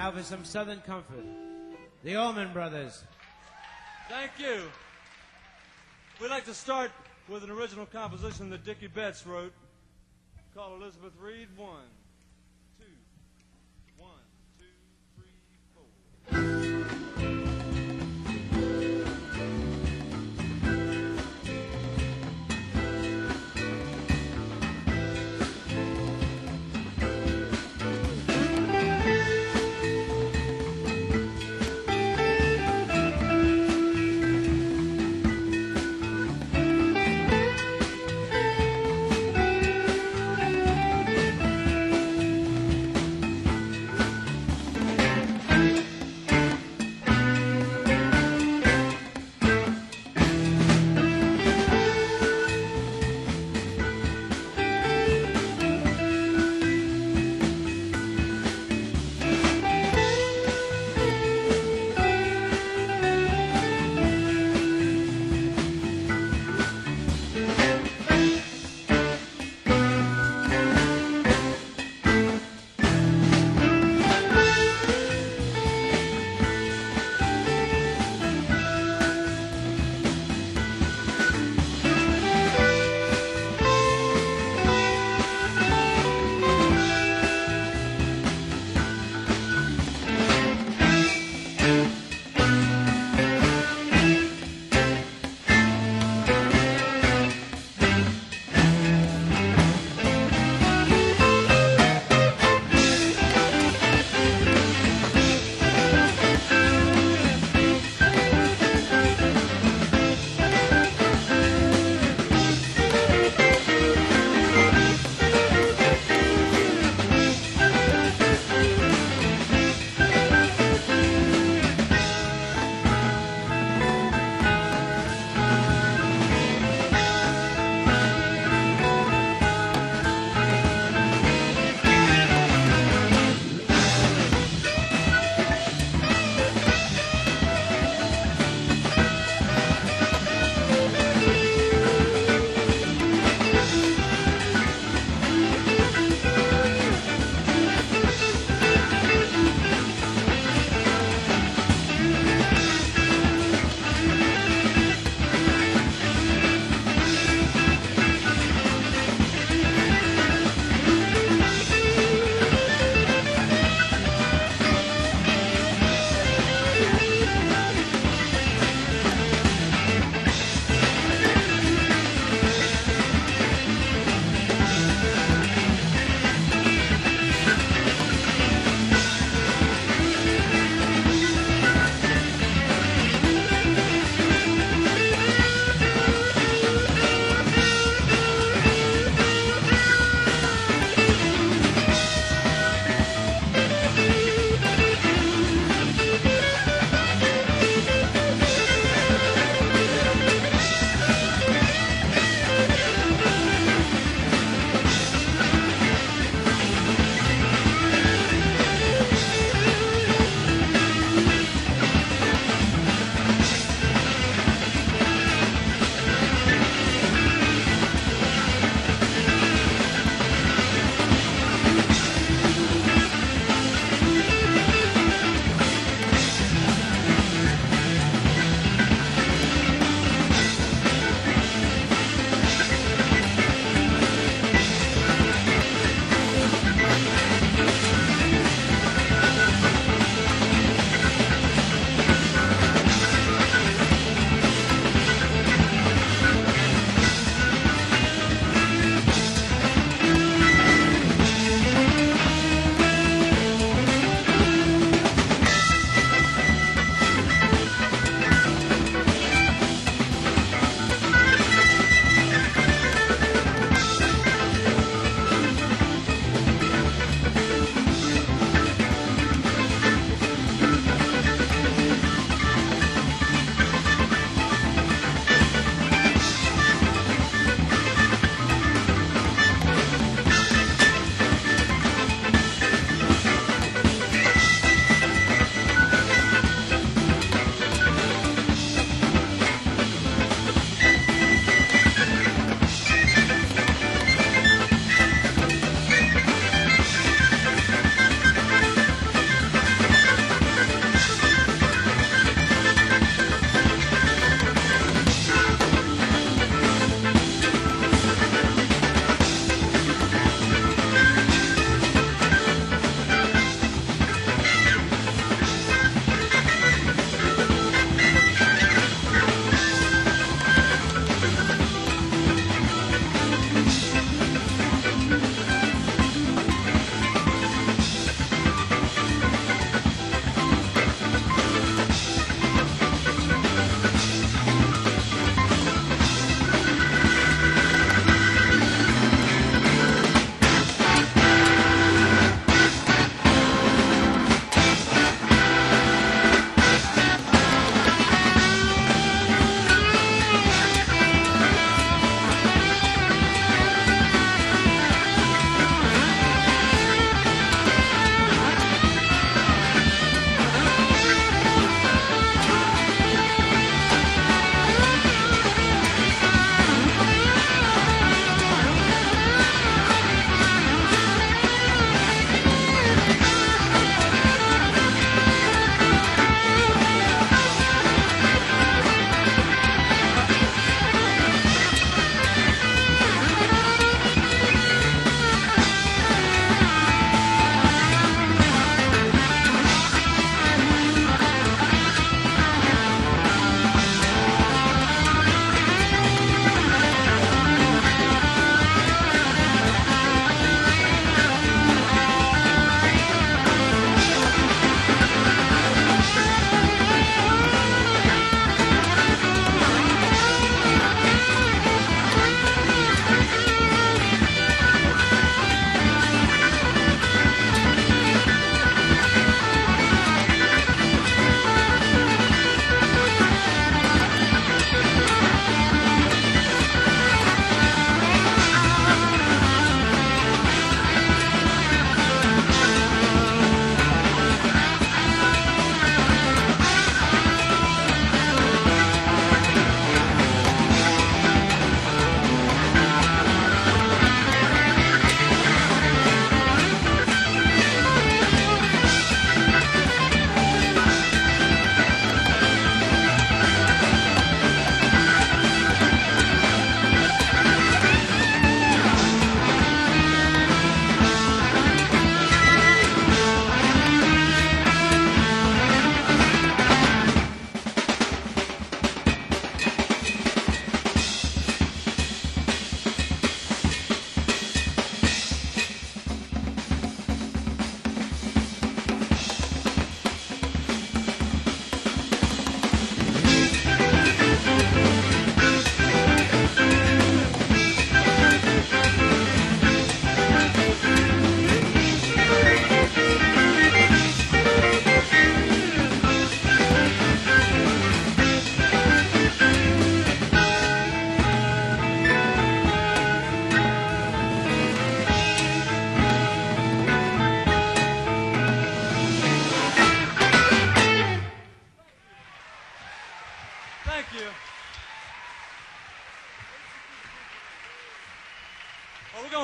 Now for some Southern comfort. The Allman Brothers. Thank you. We'd like to start with an original composition that Dickie Betts wrote called Elizabeth Reed 1, 2, 1, 2, 3, 4.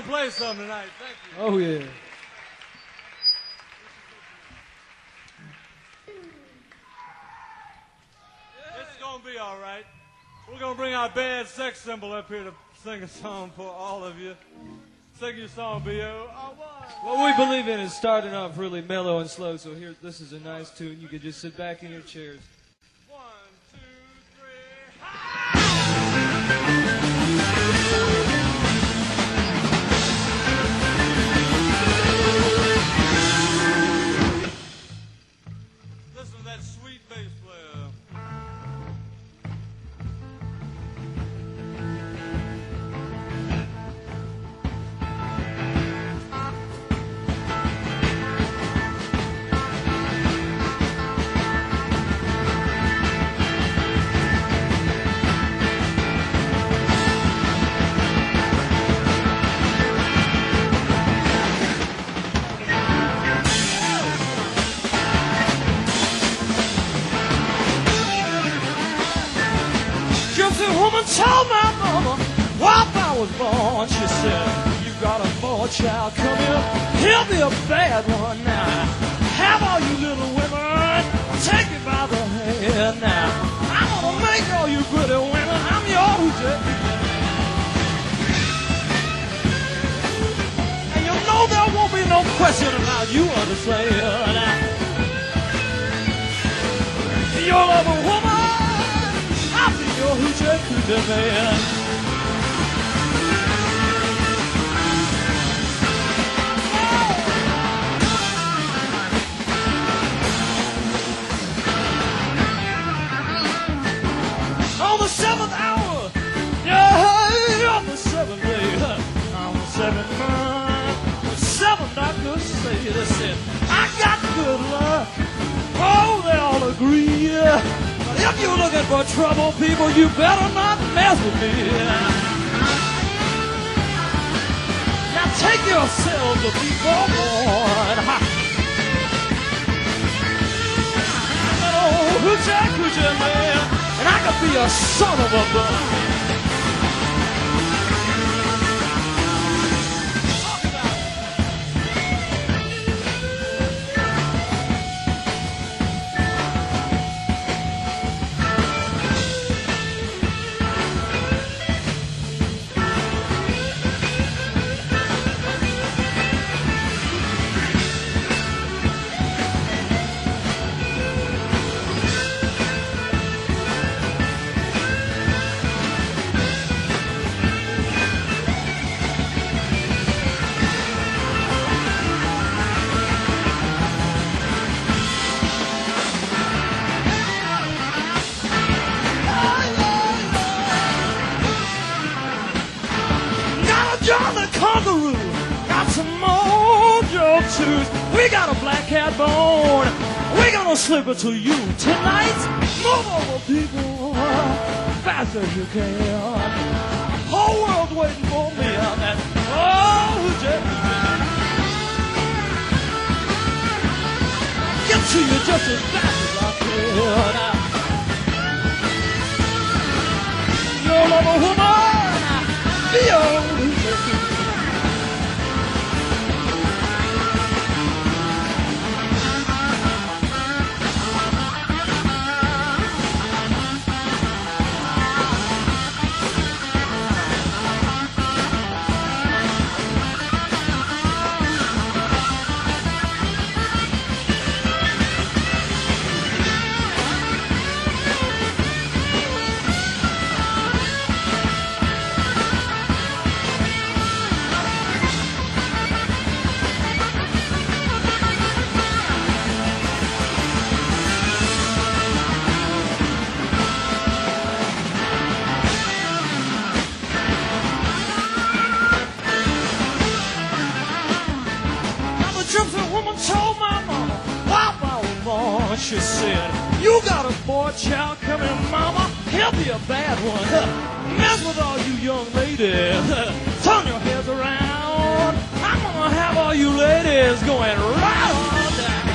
play some tonight. Thank you. Oh, yeah. It's going to be all right. We're going to bring our band sex symbol up here to sing a song for all of you. Sing your song, B.O. What we believe in is starting off really mellow and slow, so here, this is a nice tune. You can just sit back in your chairs. 1, 2, 3. Listen to that sweet bass player. Woman told my mama while I was born, she said, you got a boy child coming, he'll be a bad one now. Have all you little women take it by the hand now. I'm gonna make all you pretty women, I'm your hoochie. And you know there won't be no question about you understand. You'll love a woman, I'll be your hoochie coochie man. On the 7th hour, yeah, on the 7th day, on the 7th month, the 7 doctors say, they said, I got good luck. Oh, they all agree. But if you're looking for trouble, people, you better not mess with me. Now take yourselves to be forewarned. I'm an old hoochie man, and I could be a son of a gun. John the Conqueror got some mojo tooth. We got a black cat bone. We're gonna slip it to you tonight. Move over, people, fast as you can. Whole world's waiting for me on that. Oh, get to you just as fast as I can. You'll love a woman. Be old. Told my mama while I was born, she said, you got a boy child coming, mama, he'll be a bad one. Mess with all you young ladies, turn your heads around. I'm gonna have all you ladies going right on down.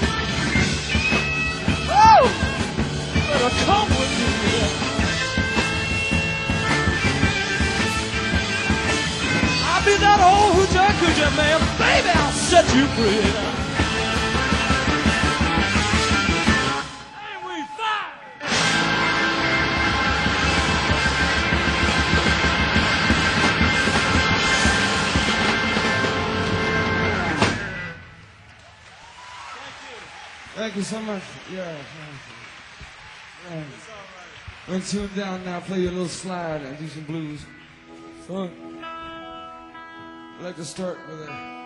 Woo! Better come with me. I'll be that old man, baby, I'll set you free. And we fire! Thank you so much. Yeah. We're tuned down now. Play you a little slide and do some blues. Fun. I'd like to start with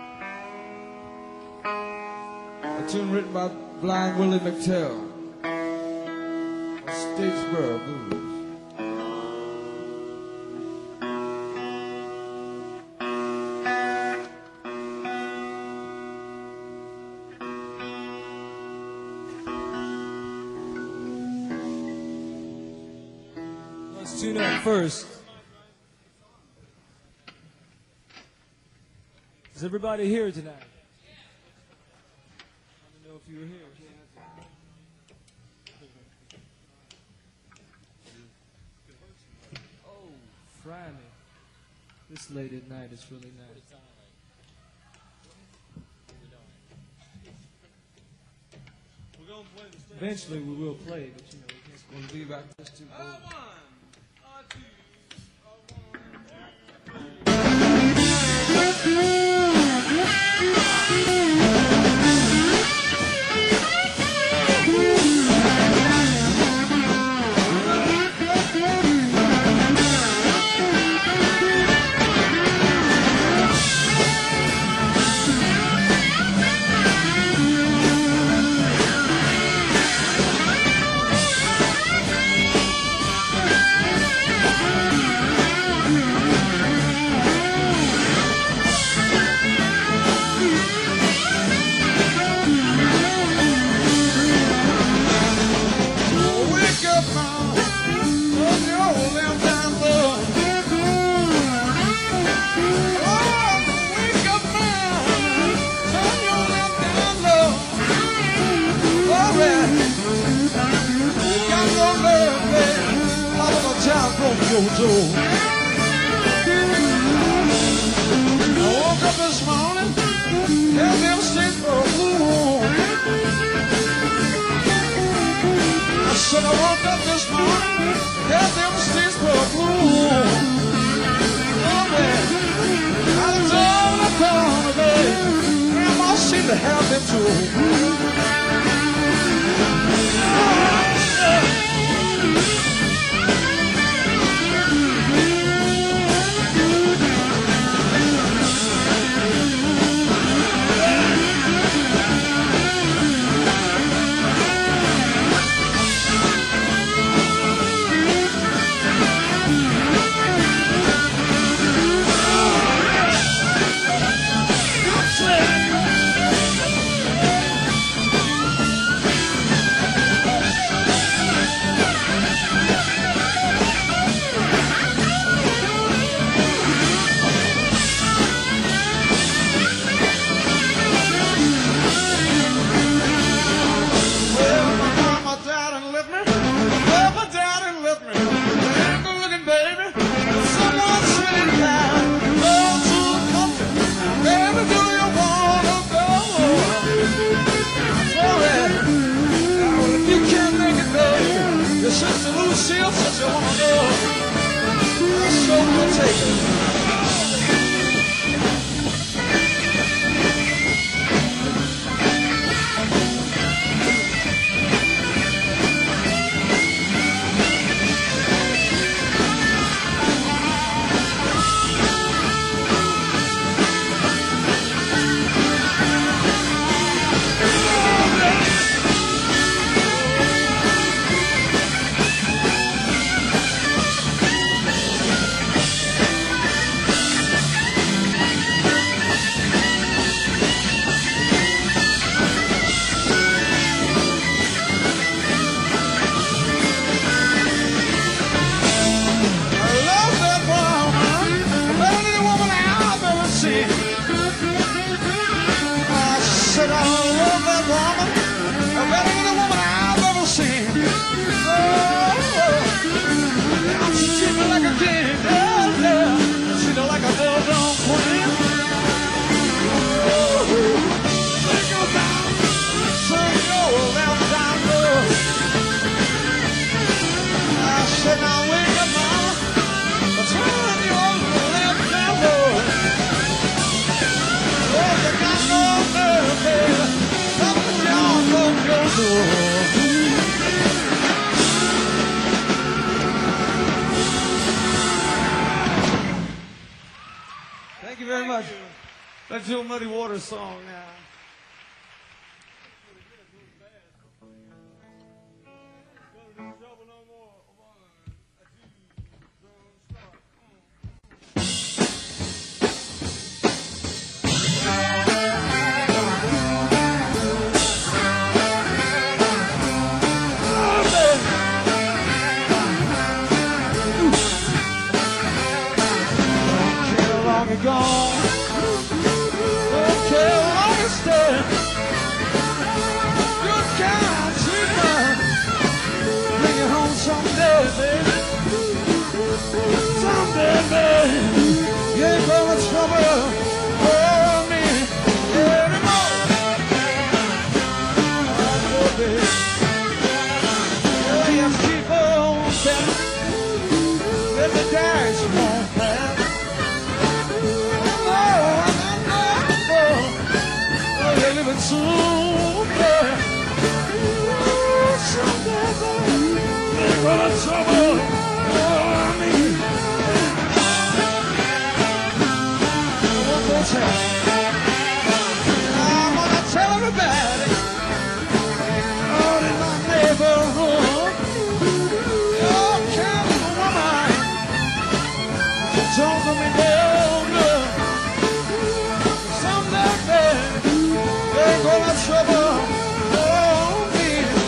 a tune written by Blind Willie McTell. Statesboro Blues. Let's tune up first. Is everybody here tonight? I don't know if you were here. Oh, Friday. This late at night is really nice. We're going to play the stage. Eventually we will play, but you know, we can't. Gonna leave out this too. to do a Muddy Waters song now. Gone. Don't care long as stay. Good kind treatment. Bring it home someday, baby. Someday, baby. You ain't gonna trouble for me anymore. Oh, baby. Yeah, yes, keep on stepping. Let the dash won't pass. Living someday, someday, they're gonna trouble me. One more time, I'm gonna tell everybody out in my neighborhood, you're kind of a woman, don't do me no good. Someday, baby, ain't gonna trouble me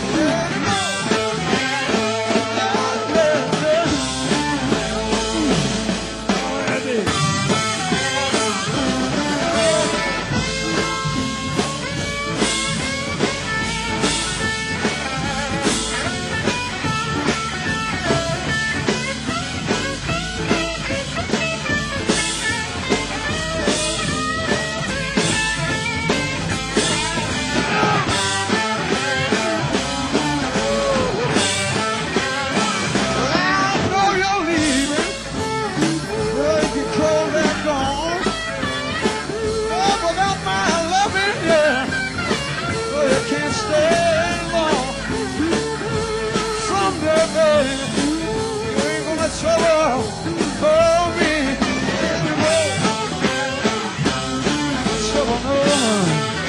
trouble for me anymore. Trouble no more.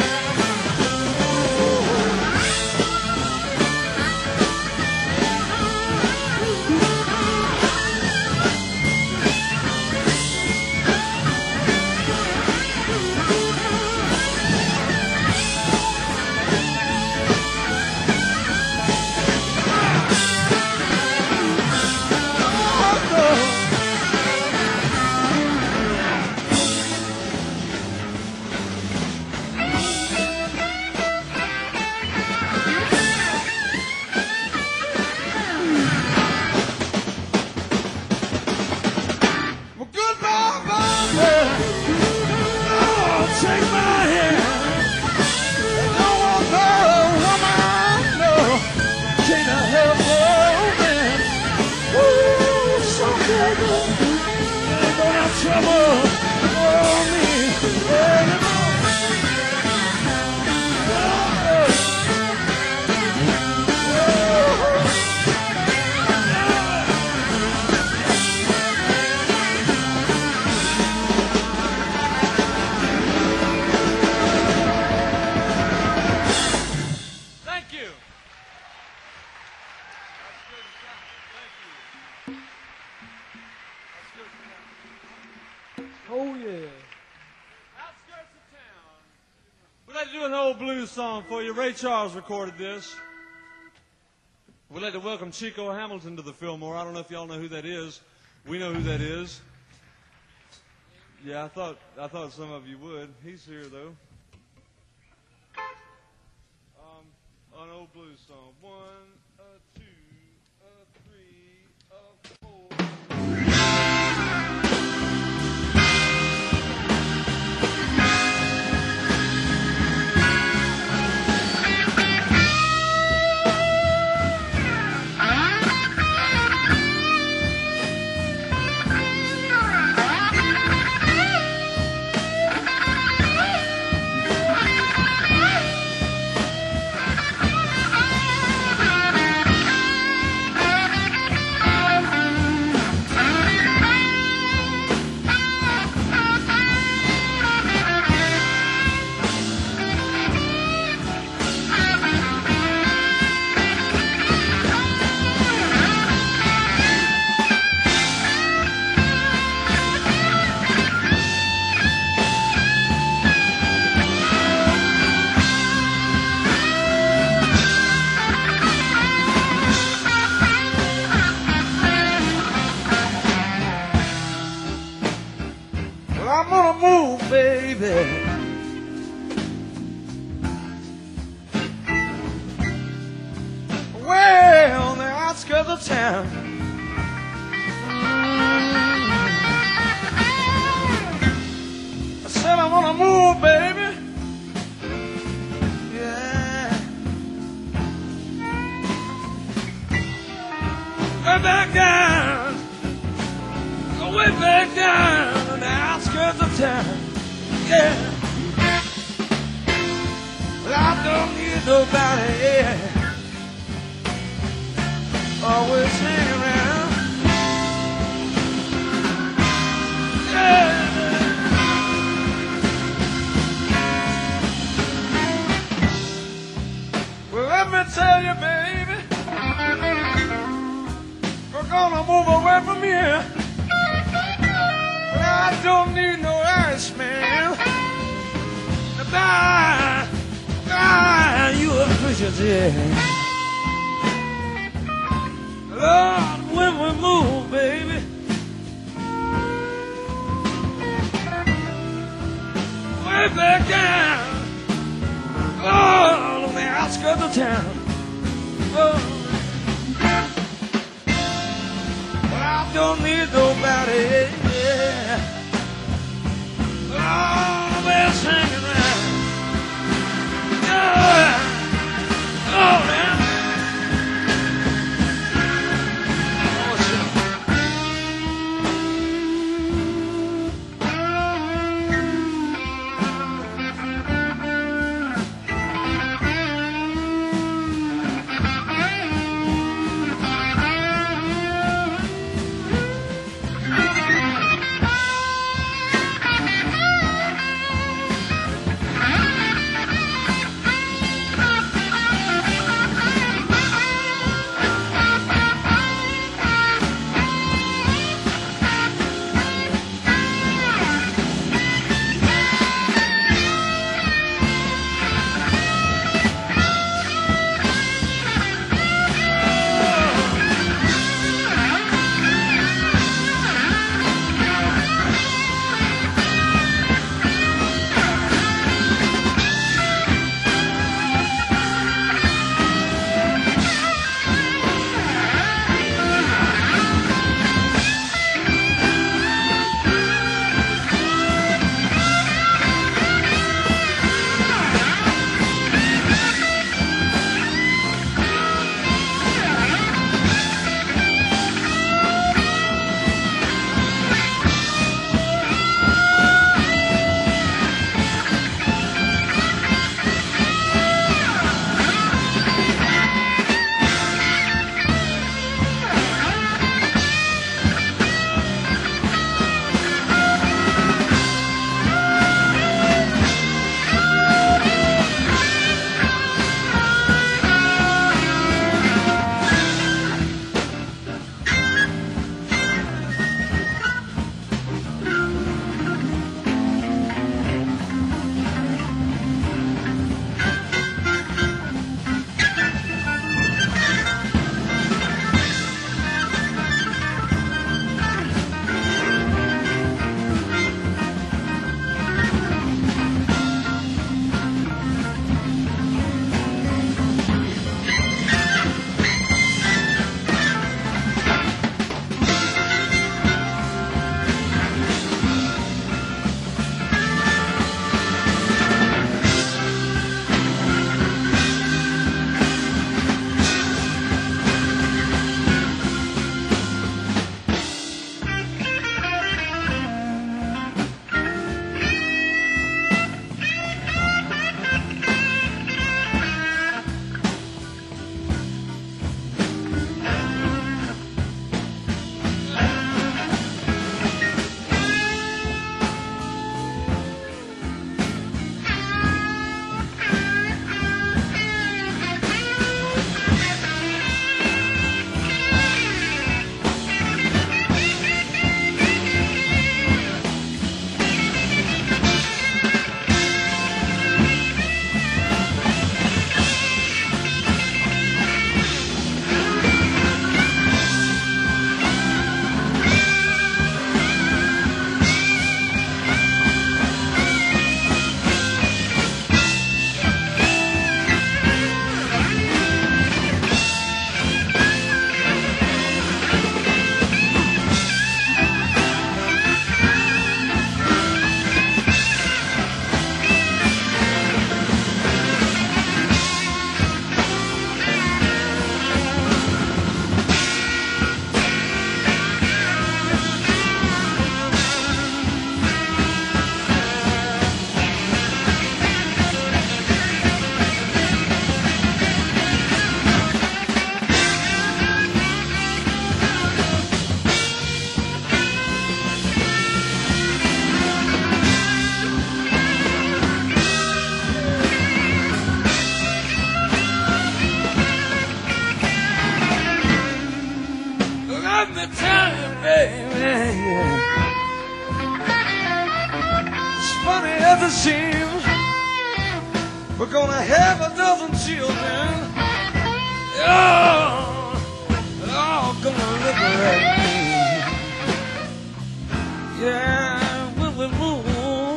Take my hand. Don't want no woman, no. Can't help man. Ooh, someday they're gonna have trouble for me anymore. Oh, yeah. Outskirts of town. We'd like to do an old blues song for you. Ray Charles recorded this. We'd like to welcome Chico Hamilton to the Fillmore. I don't know if y'all know who that is. We know who that is. Yeah, I thought some of you would. He's here, though. An old blues song. 1, 2, 3, 4. outskirts of town. I said I wanna move, baby. Yeah. Way back down, way back down on the outskirts of town. Yeah. Well, I don't need nobody, yeah. Always hang around. Yeah. Well, let me tell you, baby, we're gonna move away from here. Well, I don't need no Irishman to buy you a appreciative. Lord, when we move, baby, way back down, oh, on the outskirts of town. Oh. Well, I don't need nobody, yeah. Always hanging around. Oh, man. gonna have a dozen children. Oh, they're all gonna liberate me. Yeah, when we move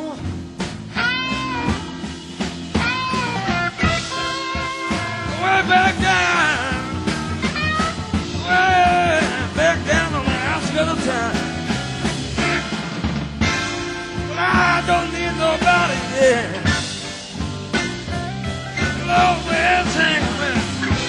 way back down, way back down on the outskirts of town. Well, I don't need nobody there. Lord, where's Hank?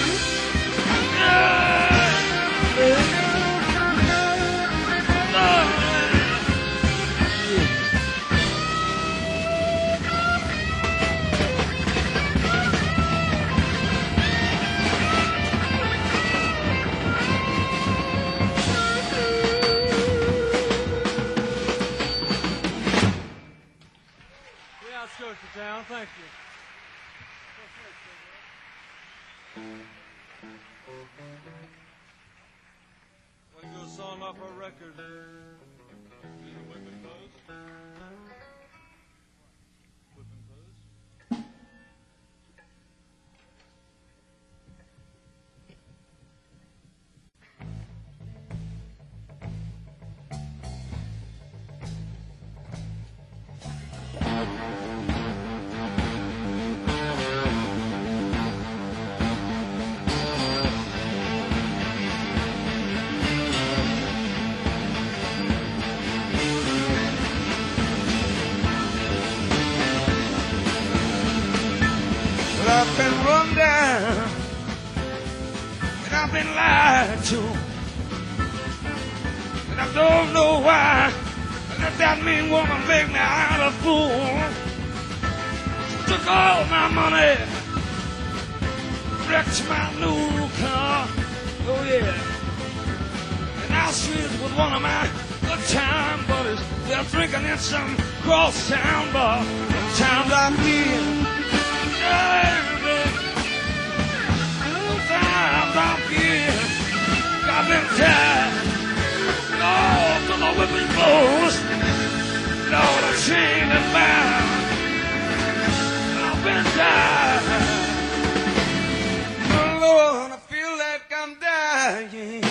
The outskirts of town, thank you. Want to do a song off our record? These are Whipping Post. Whipping Post. Well, I've been run down and I've been lied to, and I don't know why. Let that mean woman make me out a fool. She took all my money, wrecked my new car. Oh yeah. And now she's with one of my good time buddies. They're drinking in some cross town bar. The times I've been, times I've been, I've been tired. Lord, to the whipping post. Lord, I'm chained and bound. I've been tired. Oh, Lord, I feel like I'm dying.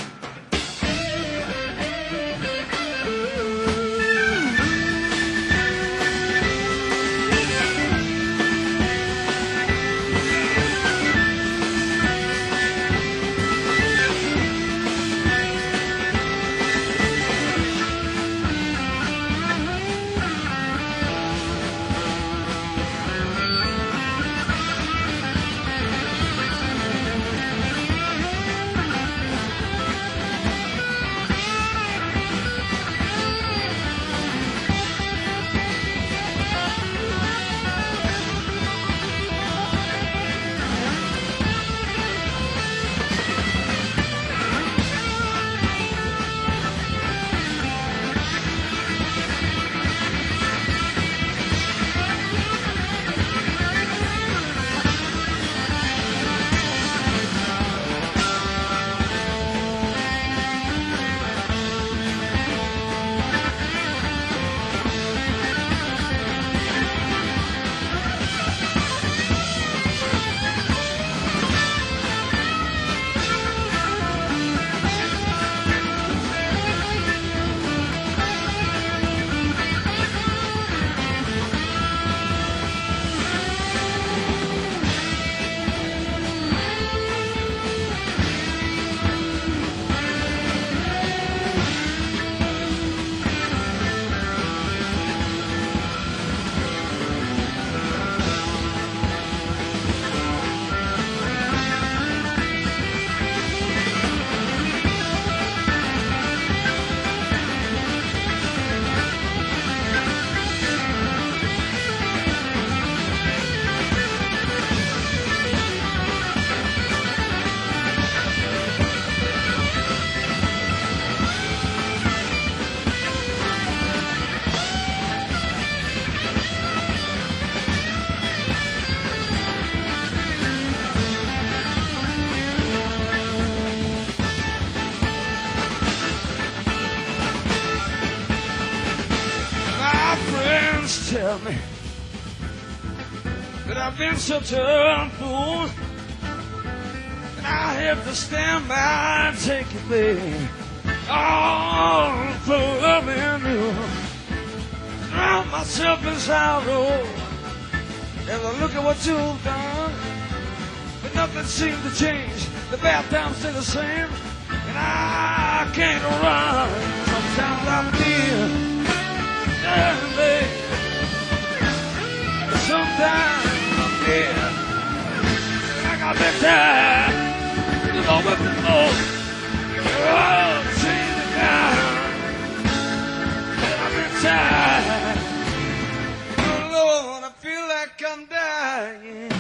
tell me that I've been such a fool, and I have to stand by and take it, babe. All for loving you. Drown myself in sorrow as I look at what you've done, but nothing seems to change. The bad times stay the same, and I can't run. Sometimes I feel, yeah, babe. Sometimes I feel like I've been tired. You know what the most, oh, change it down. And I've been tired. Oh Lord, I feel like I'm dying.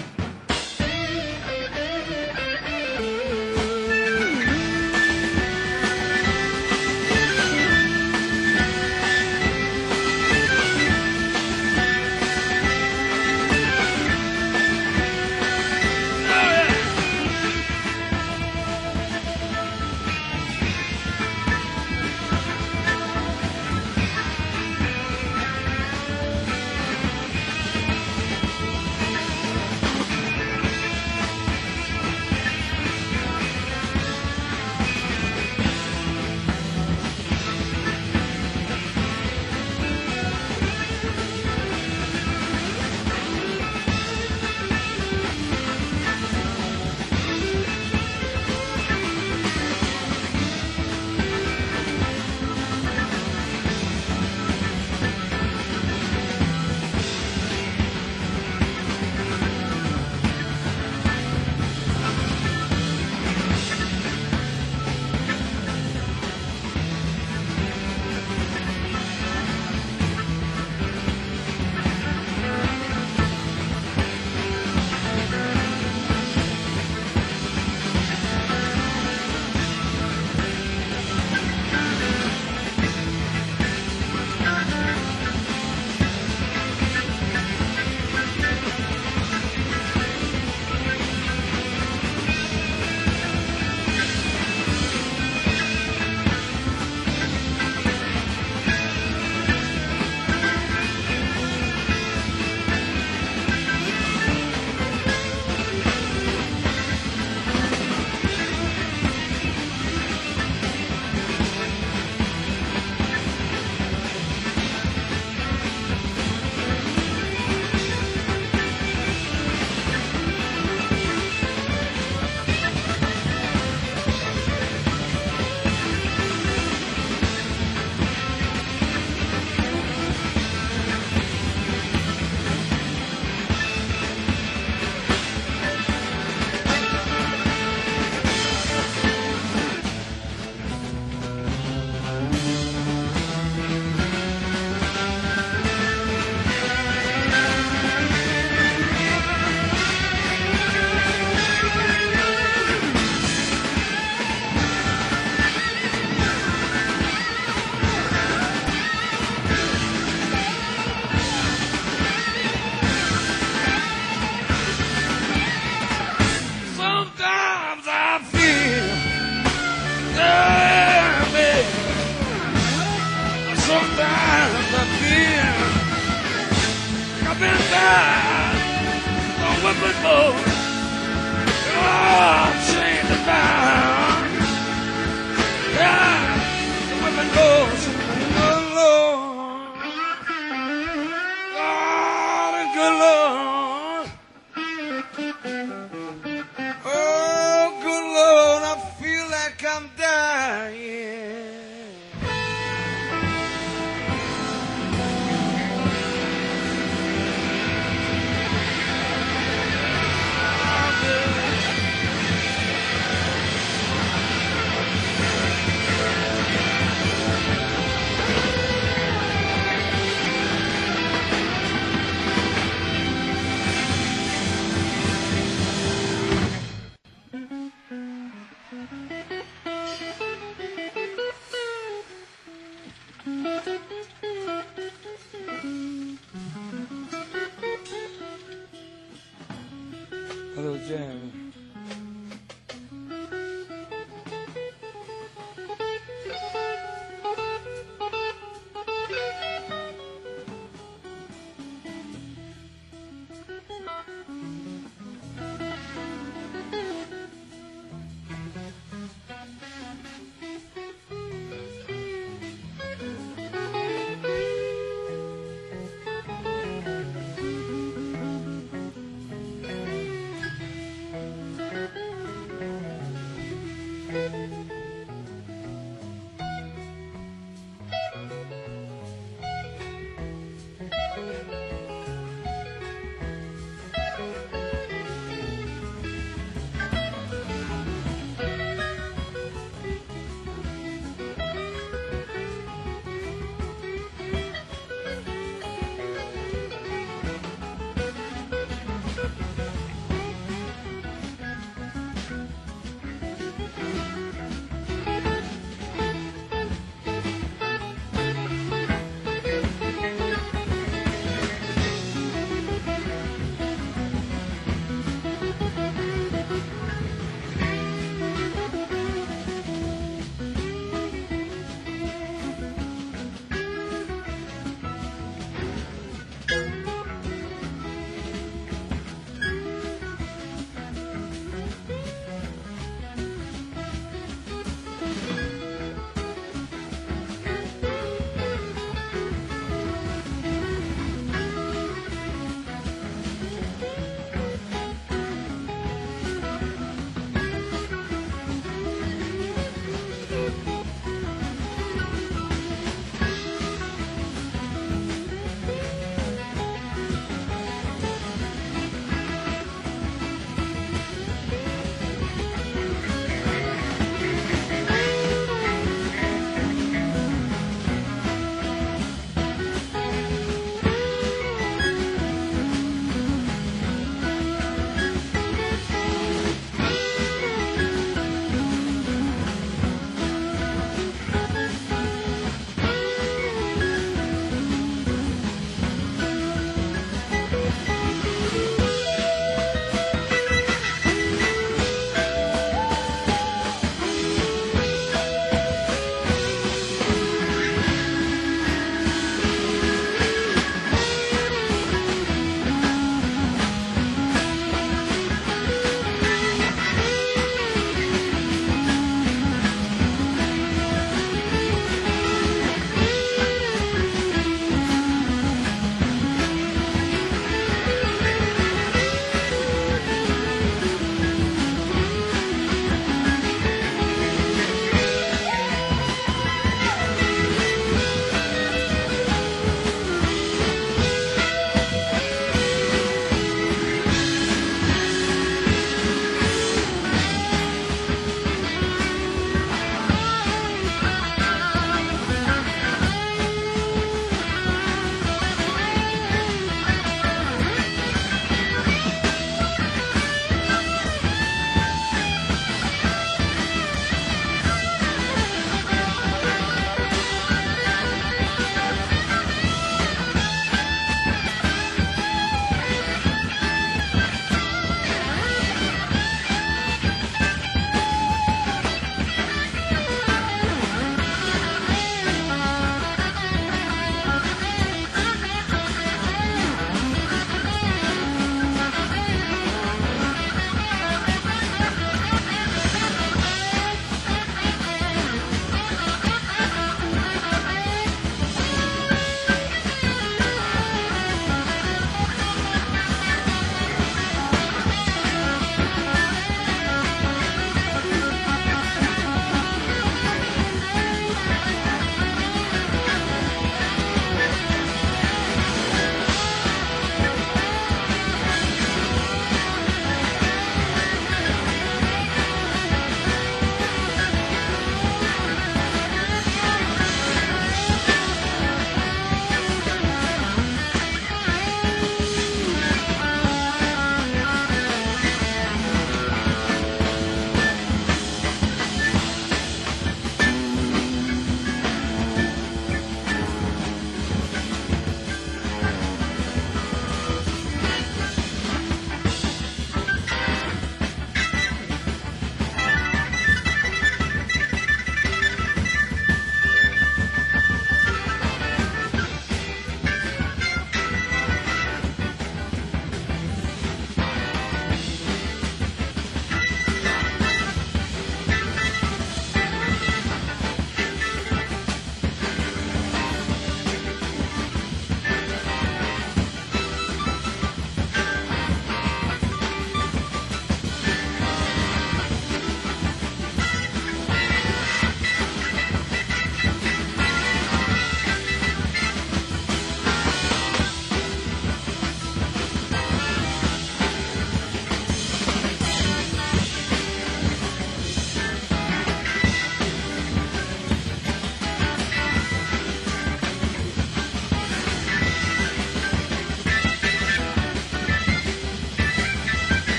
Sometimes I feel like I've been down on whipping boat. Oh, chained and bound. Yeah, the whipping goes. Oh, Lord. God and good Lord. Oh, good Lord, I feel like I'm dying. Hello, Jan.